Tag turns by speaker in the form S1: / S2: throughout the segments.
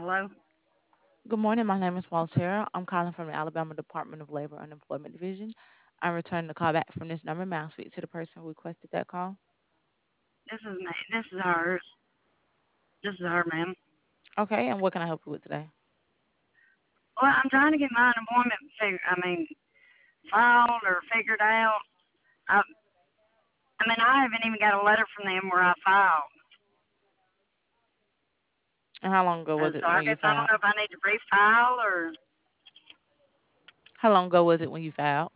S1: Hello?
S2: Good morning. My name is Waltera. I'm calling from the Alabama Department of Labor and Employment Division. I'm returning the call back from this number. May I speak to the person who requested that call?
S1: This is hers. This is her, ma'am.
S2: Okay, and what can I help you with today?
S1: Well, I'm trying to get my unemployment filed or figured out. I, I haven't even got a letter from them where I filed.
S2: And how long ago was
S1: So
S2: it
S1: I
S2: when you
S1: guess I don't
S2: filed?
S1: know if I need to refile or
S2: How long ago was it when you filed?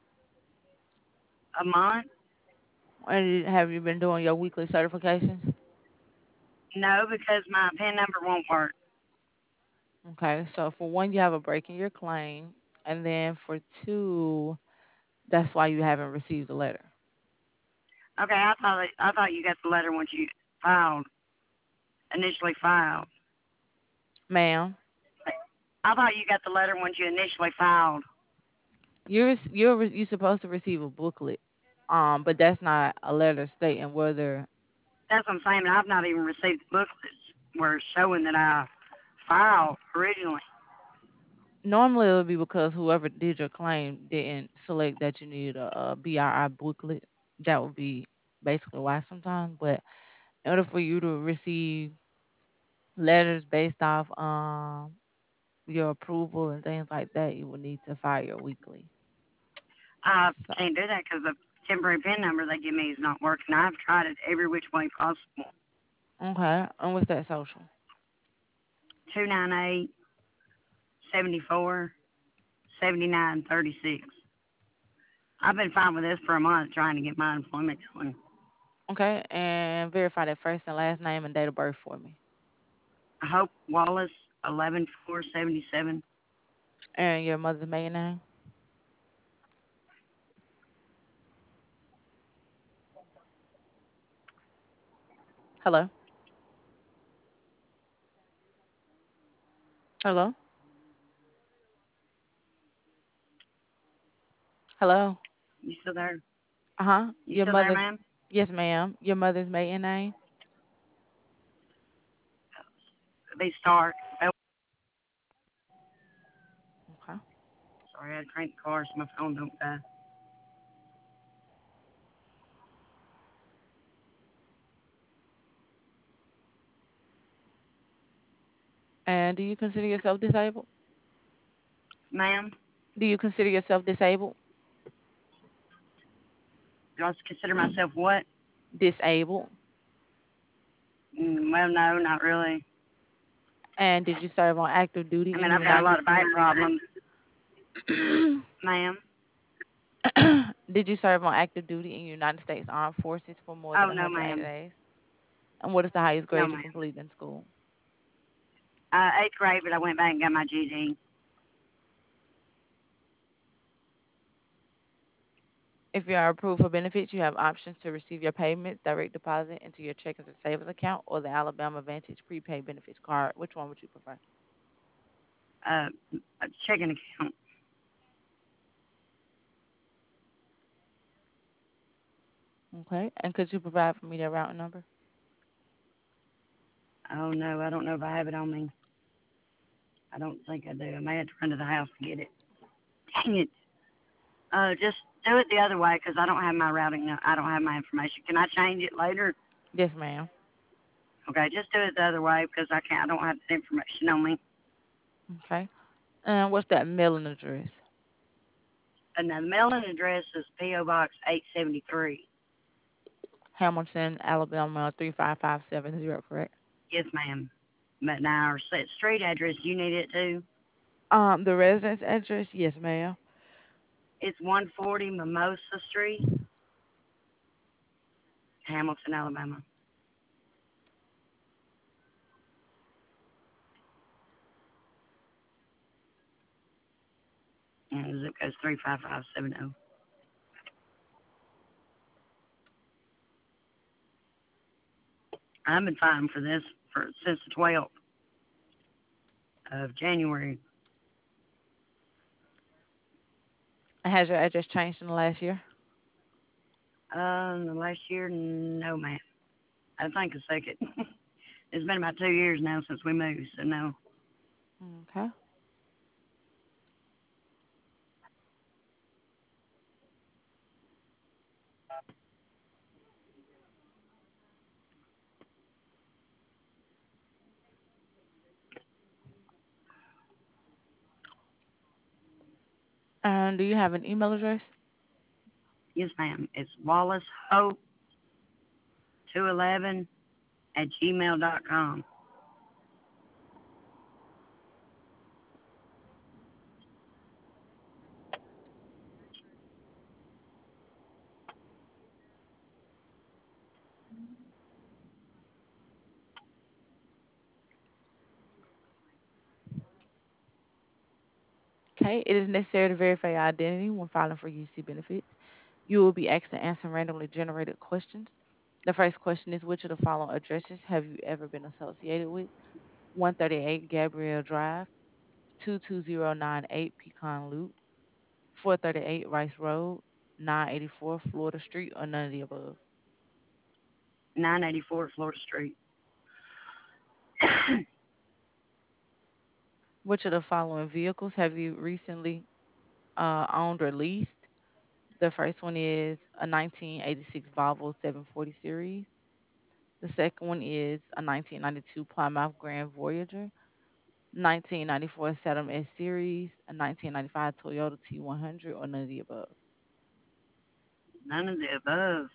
S1: a month.
S2: And have you been doing your weekly certifications?
S1: No, because my PIN number won't work.
S2: Okay, so for one, you have a break in your claim, and then for two, that's why you haven't received the letter.
S1: Okay, I thought you got the letter once you filed initially filed.
S2: Ma'am,
S1: I thought you got the letter once you initially filed.
S2: you're supposed to receive a booklet, but that's not a letter stating whether.
S1: That's what I'm saying. I've not even received the booklets where it's showing that I filed originally.
S2: Normally, it would be because whoever did your claim didn't select that you needed a BRI booklet. That would be basically why sometimes. But in order for you to receive letters based off your approval and things like that, you would need to file your weekly.
S1: I
S2: So,
S1: can't do that because the temporary PIN number they give me is not working. I've tried it every which way possible.
S2: okay. And what's that social?
S1: 298-74-79-36. I've been fine with this for a month trying to get my employment going.
S2: Okay. And verify that first and last name and date of birth for me.
S1: Hope Wallace, 11-4-77.
S2: And your mother's maiden name. Hello. Hello. Hello.
S1: You still there?
S2: Uh huh.
S1: You
S2: Your
S1: still there,
S2: mother's.
S1: ma'am?
S2: Yes, ma'am. Your mother's maiden name.
S1: They start. Oh,
S2: Okay.
S1: sorry, I had to crank the car so my phone don't die.
S2: And do you consider yourself disabled?
S1: Ma'am,
S2: Do you consider yourself disabled?
S1: do I consider myself what?
S2: Disabled.
S1: Well, no, not really.
S2: And did you serve on active duty in the
S1: I've got a
S2: United
S1: lot of back
S2: States?
S1: problems, ma'am.
S2: Did you serve on active duty in United States Armed Forces for more than
S1: Oh, no,
S2: 180
S1: ma'am.
S2: days? And what is the highest
S1: No,
S2: grade you
S1: ma'am.
S2: completed in school?
S1: Eighth grade, but I went back and got my GED.
S2: If you are approved for benefits, you have options to receive your payments direct deposit into your checkings or savings account or the Alabama Vantage prepaid benefits card. Which one would you prefer?
S1: Uh, a checking account.
S2: Okay. And could you provide for me the routing number?
S1: Oh no, I don't know if I have it on me. I don't think I do. I may have to run to the house to get it. Dang it. Just do it the other way because I don't have my routing. I don't have my information. Can I change it later?
S2: Yes, ma'am.
S1: Okay, just do it the other way because I can't. I don't have the information on me.
S2: Okay. And what's that mailing address?
S1: And the mailing address is PO Box 873.
S2: Hamilton, Alabama 35570, correct?
S1: Yes, ma'am. But now our street address, you need it too.
S2: The residence address, yes, ma'am.
S1: It's 140 Mimosa Street, Hamilton, Alabama. And the zip code is 35570. I've been fighting for this since the 12th of January.
S2: Has your address changed in the last year?
S1: The last year, no, ma'am. I think a second. It's been about 2 years now since we moved, so no.
S2: Okay. And do you have an email address?
S1: Yes, ma'am. It's wallacehope211 at gmail.com.
S2: Okay. It is necessary to verify your identity when filing for UC benefits. You will be asked to answer randomly generated questions. The first question is, which of the following addresses have you ever been associated with? 138 Gabrielle Drive, 22098 Pecan Loop, 438 Rice Road, 984 Florida Street, or none of the above.
S1: 984 Florida Street.
S2: Which of the following vehicles have you recently owned or leased? The first one is a 1986 Volvo 740 series. The second one is a 1992 Plymouth Grand Voyager, 1994 Saturn S Series, a 1995 Toyota T100, or none of the above.
S1: None of the above.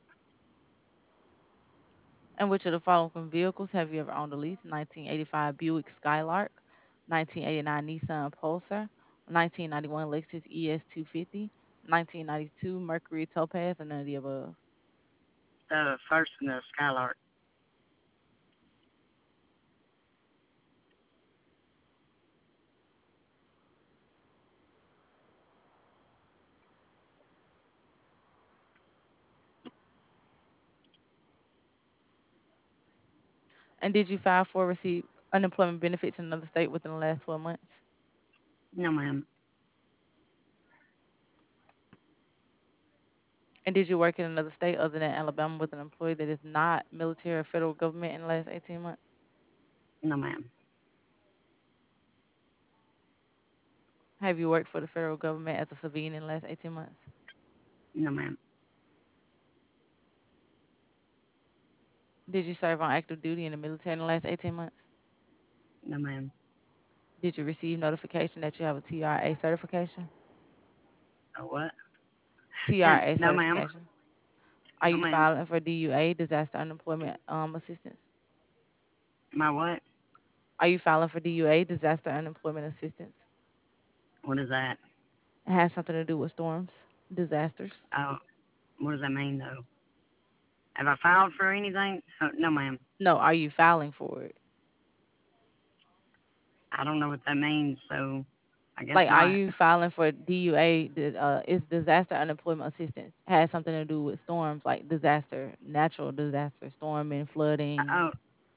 S2: And which of the following vehicles have you ever owned or leased? 1985 Buick Skylark, 1989 Nissan Pulsar, 1991 Lexus ES250, 1992 Mercury Topaz, or none of the above.
S1: The first one, the Skylark.
S2: And did you file for receive unemployment benefits in another state within the last 12 months?
S1: No, ma'am.
S2: And did you work in another state other than Alabama with an employee that is not military or federal government in the last 18 months?
S1: No, ma'am.
S2: Have you worked for the federal government as a civilian in the last 18 months?
S1: No, ma'am.
S2: Did you serve on active duty in the military in the last 18 months?
S1: No, ma'am.
S2: Did you receive notification that you have a TRA certification?
S1: Oh, what?
S2: TRA
S1: No, ma'am.
S2: certification. Are
S1: No,
S2: you
S1: ma'am.
S2: filing for DUA, disaster unemployment assistance?
S1: My what?
S2: Are you filing for DUA, disaster unemployment assistance?
S1: What is that?
S2: It has something to do with storms, disasters.
S1: Oh, what does that mean, though? Have I filed for anything? Oh, no, ma'am.
S2: No, are you filing for it?
S1: I don't know what that means, so I guess
S2: Like, are
S1: not.
S2: you filing for DUA? Is disaster unemployment assistance has something to do with storms, like disaster, natural disaster, storming, flooding.
S1: Oh,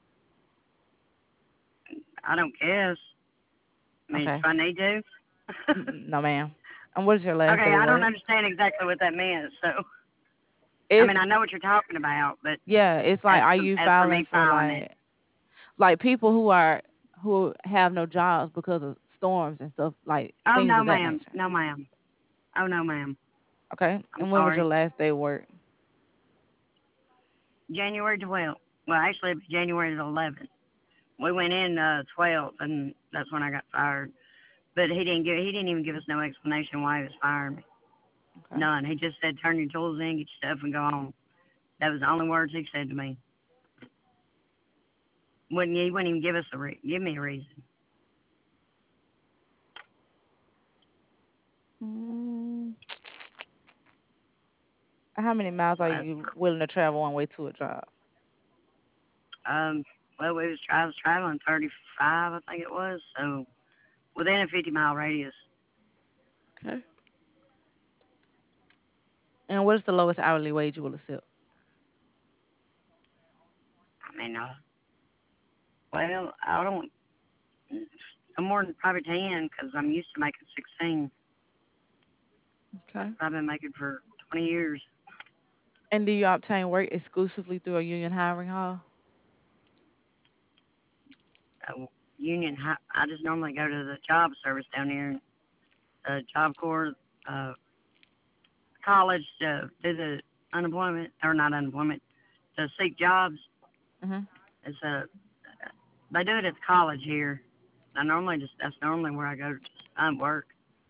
S1: I don't guess. I mean,
S2: Okay,
S1: if I need to.
S2: No, ma'am. And what is your last
S1: Okay,
S2: day of
S1: I don't
S2: work?
S1: understand exactly what that means. So, I
S2: It's
S1: mean, I know what you're talking about, but
S2: Yeah, it's like, are you
S1: as for
S2: filing
S1: me
S2: for
S1: filing it,
S2: like people who have no jobs because of storms and stuff, like
S1: oh
S2: things
S1: no,
S2: of that
S1: ma'am,
S2: nature.
S1: no, ma'am, oh no, ma'am.
S2: Okay,
S1: I'm
S2: and when was your
S1: sorry.
S2: last day of work?
S1: January 12th. Well, actually, it was January the 11th. We went in 12th, and that's when I got fired. But he didn't even give us no explanation why he was firing me.
S2: Okay.
S1: None. He just said, "Turn your tools in, get your stuff, and go on." That was the only words he said to me. He wouldn't even give us give me a reason.
S2: Mm, how many miles are
S1: That's,
S2: you willing to travel one way to a job?
S1: um, well, I was traveling 35, I think it was, so within a 50-mile radius.
S2: Okay. And what is the lowest hourly wage you will accept?
S1: I mean, well, I don't, no more than probably 10 because I'm used to making 16. That's
S2: Okay.
S1: what I've been making for 20 years.
S2: And do you obtain work exclusively through a union hiring hall?
S1: I just normally go to the job service down here, Job Corps, uh, college to do the unemployment or not unemployment to seek jobs.
S2: Mhm.
S1: It's they do it at the college here. That's normally where I go to find work.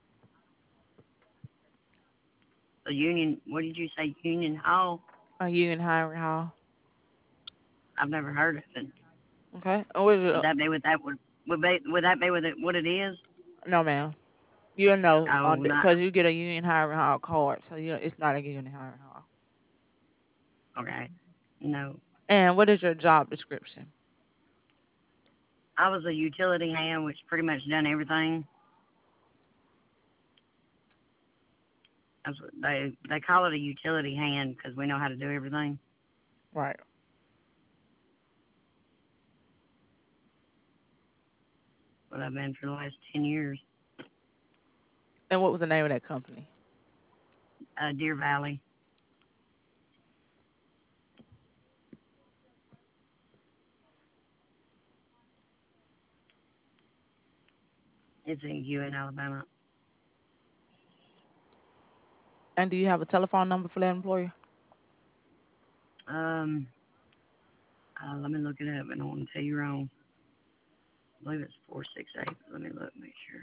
S1: The union. What did you say? Union Hall?
S2: Are you in hiring hall?
S1: I've never heard of it.
S2: Okay. And what is
S1: Would
S2: it?
S1: that be what that would that be what it is?
S2: No, ma'am. You know,
S1: Oh, not
S2: because you get a union hiring hall card, so it's not a union hiring hall.
S1: okay. No,
S2: And what is your job description?
S1: I was a utility hand, which pretty much done everything. That's what they call it a utility hand because we know how to do everything.
S2: Right.
S1: What I've been for the last 10 years.
S2: And what was the name of that company?
S1: Deer Valley. It's in Ewan, Alabama.
S2: And do you have a telephone number for that employer?
S1: Um, Let me look it up. I don't want to tell you wrong. I believe it's 468. Let me look, make sure.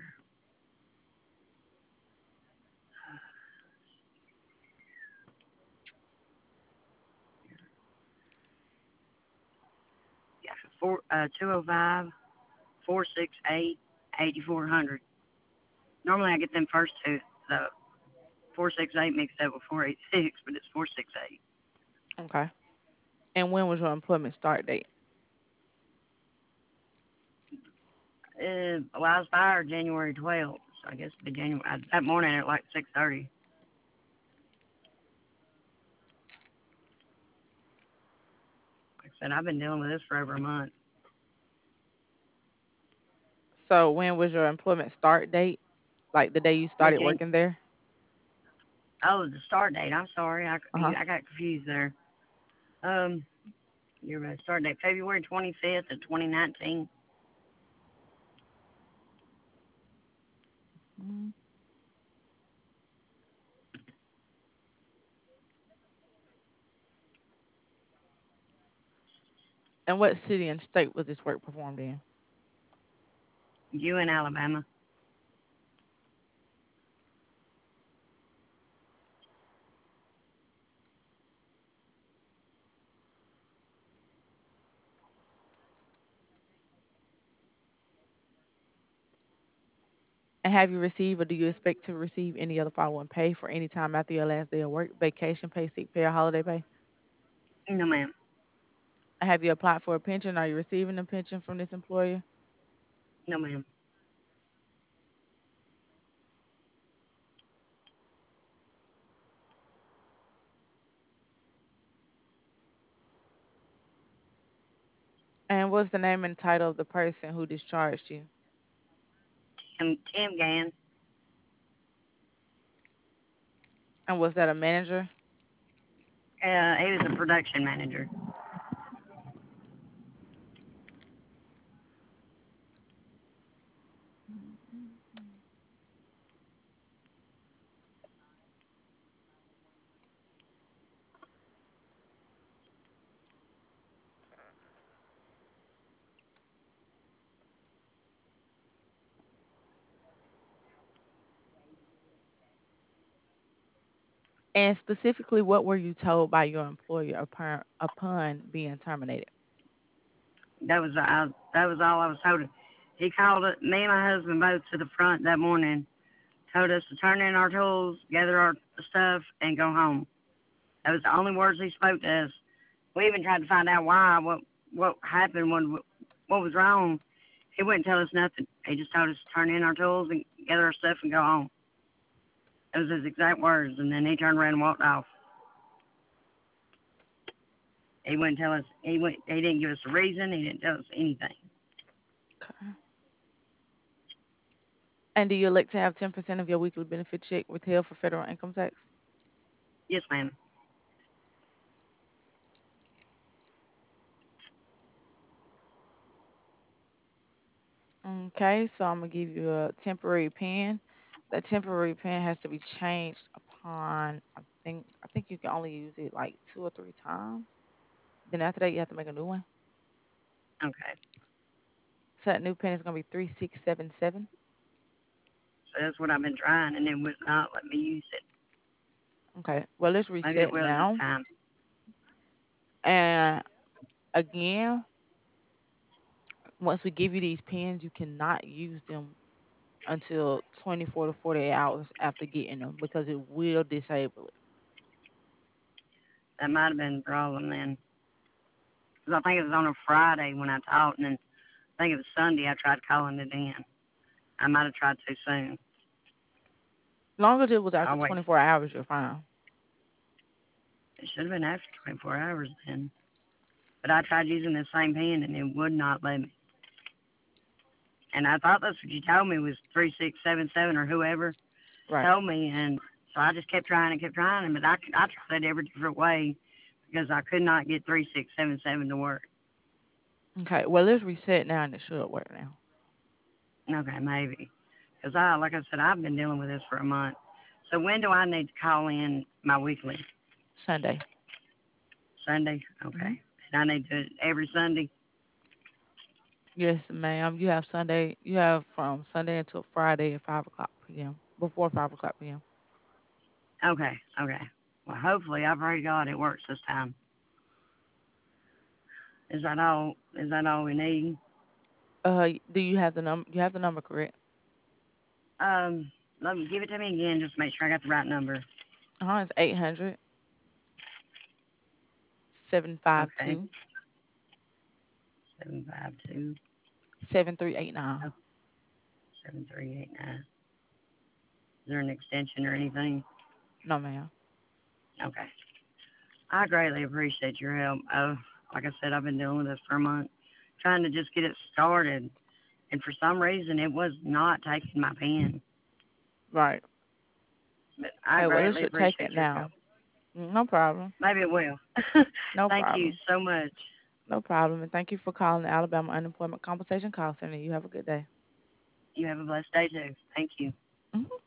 S1: Yeah, 205 Normally I get them first two. The 468 mixed up with 486, but it's 468.
S2: Okay. And when was your employment start date?
S1: Well, I was fired January 12th, so I guess it'd be January. That morning at like 6:30. Like I said, I've been dealing with this for over a month.
S2: So when was your employment start date? Like the day you
S1: Yeah,
S2: started working there?
S1: oh, the start date. I'm sorry,
S2: Uh huh.
S1: I got confused there. Um, you're right. Start date February 25th of 2019.
S2: And what city and state was this work performed in?
S1: You in Alabama?
S2: And have you received or do you expect to receive any other following pay for any time after your last day of work, vacation pay, sick pay, or holiday pay?
S1: No, ma'am.
S2: Have you applied for a pension? Are you receiving a pension from this employer?
S1: No, ma'am.
S2: And what's the name and title of the person who discharged you?
S1: Tim Gann.
S2: And was that a manager?
S1: He was a production manager.
S2: And specifically, what were you told by your employer upon being terminated?
S1: That was all I was told. He called me and my husband both to the front that morning, told us to turn in our tools, gather our stuff, and go home. That was the only words he spoke to us. We even tried to find out why, what happened, what was wrong. He wouldn't tell us nothing. He just told us to turn in our tools and gather our stuff and go home. That was his exact words, and then he turned around and walked off. He wouldn't tell us. He didn't give us a reason. He didn't tell us anything.
S2: Okay. And do you elect to have 10% of your weekly benefit check withheld for federal income tax?
S1: Yes, ma'am.
S2: Okay, so I'm gonna give you a temporary pin. The temporary pin has to be changed upon I think you can only use it like 2 or 3 times. Then after that you have to make a new one.
S1: Okay.
S2: So that new pin is gonna be 3677.
S1: So that's what I've been trying, and it would not let me use it.
S2: Okay. Well, let's
S1: Maybe it
S2: reset
S1: will this
S2: now.
S1: time.
S2: And again, once we give you these pins, you cannot use them until 24 to 48 hours after getting them because it will disable it.
S1: That might have been the problem then. Because I think it was on a Friday when I talked, and then I think it was Sunday I tried calling it in. I might have tried too soon.
S2: As long as it was
S1: I'll
S2: after
S1: wait.
S2: 24 hours, you're fine.
S1: It should have been after 24 hours then. But I tried using the same pen, and it would not let me. And I thought that's what you told me was 3677 or whoever
S2: Right.
S1: told me, and so I just kept trying and kept trying, but I tried it every different way because I could not get 3677 to work.
S2: Okay. Well, let's reset now and it should work now.
S1: Okay, maybe. Because like I said, I've been dealing with this for a month. So when do I need to call in my weekly?
S2: Sunday.
S1: Sunday?
S2: Hmm.
S1: Okay. And I need to do it every Sunday?
S2: Yes, ma'am. You have Sunday. You have from Sunday until Friday at 5 o'clock p.m. Before 5 o'clock p.m.
S1: Okay, okay. Well, hopefully, I've already got it works this time. Is that all? Is that all we need?
S2: Do you have the number? You have the number correct?
S1: Um, Let me give it to me again, just to make sure I got the right number.
S2: It's 800 seven five
S1: Okay,
S2: two
S1: 752
S2: 7389.
S1: 7389. Is there an extension or anything?
S2: No, ma'am.
S1: Okay. I greatly appreciate your help. Like I said, I've been dealing with this for a month, trying to just get it started, and for some reason, it was not taking my pen.
S2: Right.
S1: But I
S2: Okay, well, it
S1: greatly
S2: should take
S1: appreciate
S2: it
S1: your help.
S2: now. No problem.
S1: Maybe it will.
S2: No
S1: Thank you
S2: problem.
S1: so much.
S2: No problem. And thank you for calling the Alabama Unemployment Compensation Call Center. You have a good day.
S1: You have a blessed day too. Thank you.
S2: Mhm.